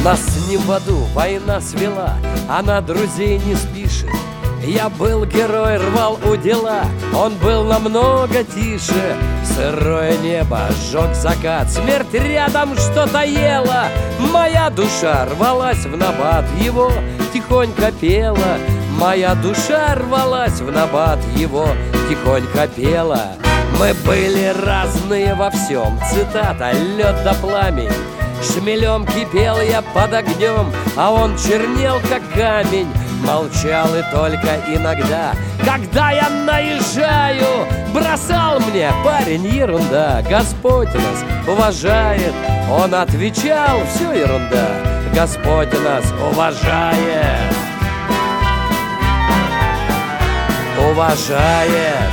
Нас не в аду война свела, а на друзей не спишет. Я был герой, рвал удила, он был намного тише. Сырое небо, сжег закат, смерть рядом что-то ела. Моя душа рвалась в набат, его тихонько пела. Моя душа рвалась в набат, его тихонько пела. Мы были разные во всем, цитата, лед да пламень. Шмелем кипел я под огнем, а он чернел, как камень. Молчал и только иногда, когда я наезжаю, бросал мне: парень, ерунда, Господь нас уважает. Он отвечал: все ерунда, Господь нас уважает. Уважает.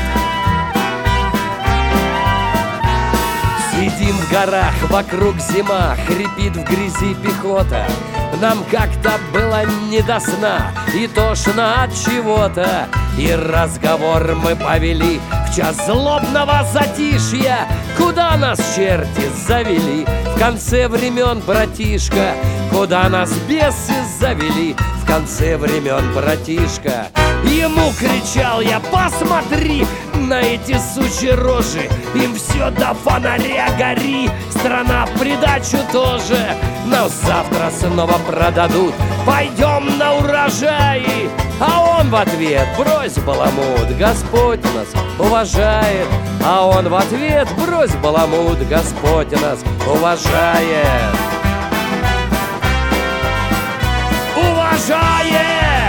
Сидим в горах, вокруг зима, хрипит в грязи пехота. Нам как-то было не до сна и тошно от чего-то. И разговор мы повели в час злобного затишья. Куда нас черти завели в конце времен, братишка? Куда нас бесы завели в конце времен, братишка? Ему кричал я: посмотри на эти сучьи рожи, им все до фонаря гори. Страна в придачу тоже, но завтра снова продадут. Пойдем на урожаи. А он в ответ: брось баламут, Господь нас уважает. А он в ответ: брось баламут, Господь нас уважает. Уважает.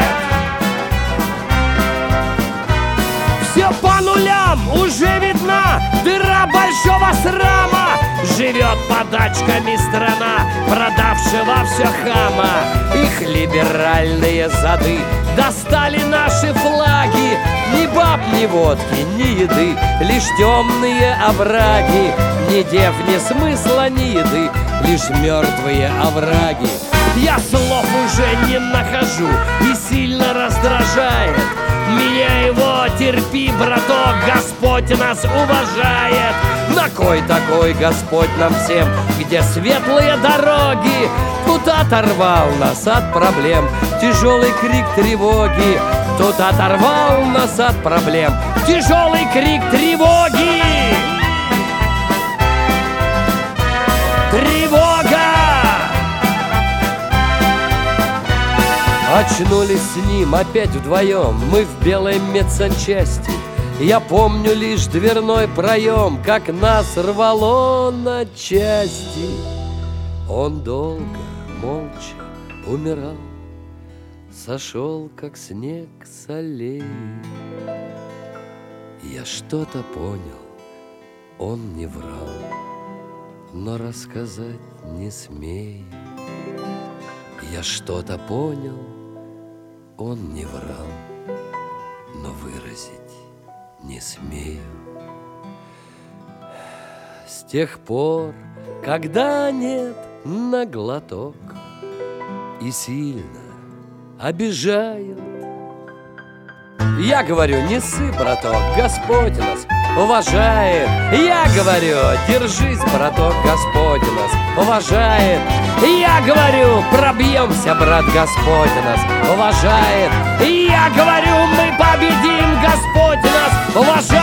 Все по нулям, уже видна дыра большого срама. Живет подачками страна, продавшего все хама. Их либеральные зады достали наши флаги. Ни баб, ни водки, ни еды, лишь темные овраги. Ни дев, ни смысла, ни еды, лишь мертвые овраги. Я слов уже не нахожу и сильно раздражает меня его. Терпи, браток, Господь нас уважает. На кой такой Господь нам всем, где светлые дороги? Тут оторвал нас от проблем тяжелый крик тревоги. Тут оторвал нас от проблем тяжелый крик тревоги. Тревога! Очнулись с ним опять вдвоем, мы в белой медсанчасти. Я помню лишь дверной проем, как нас рвало на части. Он долго, молча умирал, сошел, как снег с аллеи. Я что-то понял, он не врал, но рассказать не смею. Я что-то понял, он не врал, но выразить не смею. С тех пор, когда нет на глоток и сильно обижают, я говорю: не ссы, браток, Господь нас уважает. Я говорю: держись, браток, Господь нас уважает. Я говорю: пробьемся, брат, Господь нас уважает. Я говорю: мы победим, Господь нас уважает.